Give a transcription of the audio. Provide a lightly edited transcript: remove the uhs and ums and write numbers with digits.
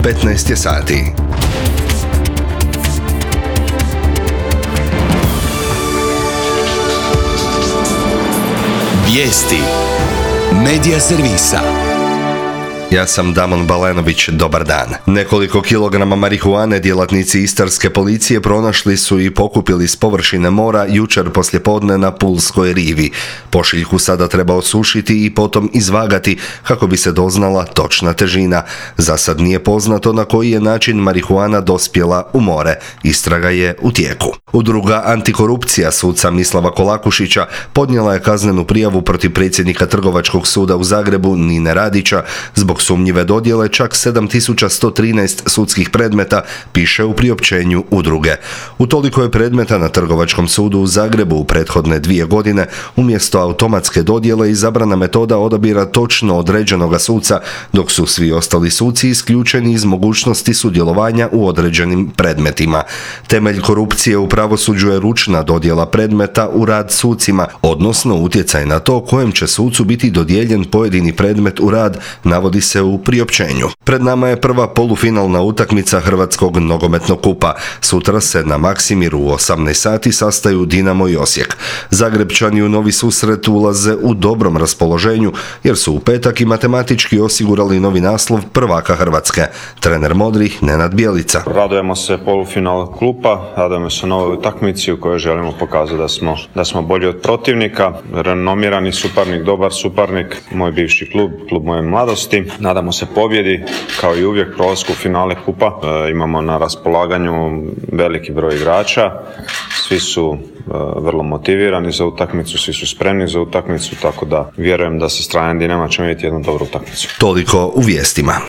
15 je sati. Vijesti Medija servisa. Ja sam Damon Balenović, dobar dan. Nekoliko kilograma marihuane djelatnici istarske policije pronašli su i pokupili s površine mora jučer poslijepodne na Pulskoj rivi. Pošiljku sada treba osušiti i potom izvagati kako bi se doznala točna težina. Za sad nije poznato na koji je način marihuana dospjela u more. Istraga je u tijeku. Udruga Antikorupcija suca Mislava Kolakušića podnijela je kaznenu prijavu protiv predsjednika Trgovačkog suda u Zagrebu Nine Radića zbog sumnjive dodjele čak 7113 sudskih predmeta, piše u priopćenju udruge. Utoliko je predmeta na Trgovačkom sudu u Zagrebu u prethodne 2 godine umjesto automatske dodjele izabrana metoda odabira točno određenoga suca, dok su svi ostali suci isključeni iz mogućnosti sudjelovanja u određenim predmetima. Temelj korupcije u pravosuđu je ručna dodjela predmeta u rad sucima, odnosno utjecaj na to kojem će sucu biti dodijeljen pojedini predmet u rad, navodi se u priopćenju. Pred nama je prva polufinalna utakmica Hrvatskog nogometnog kupa. Sutra se na Maksimiru u 18 sati sastaju Dinamo i Osijek. Zagrebčani u novi susret ulaze u dobrom raspoloženju jer su u petak i matematički osigurali novi naslov prvaka Hrvatske. Trener modrih Nenad Bjelica. Radujemo se polufinal klupa, radujemo se novoj utakmici u kojoj želimo pokazati da smo bolji od protivnika. Renomirani suparnik, dobar suparnik, moj bivši klub moje mladosti. Nadamo se pobjedi, kao i uvijek prolasku u finale kupa. Imamo na raspolaganju veliki broj igrača, svi su vrlo motivirani za utakmicu, svi su spremni za utakmicu, tako da vjerujem da sa strane Dinama ćemo vidjeti jednu dobru utakmicu. Toliko u vijestima.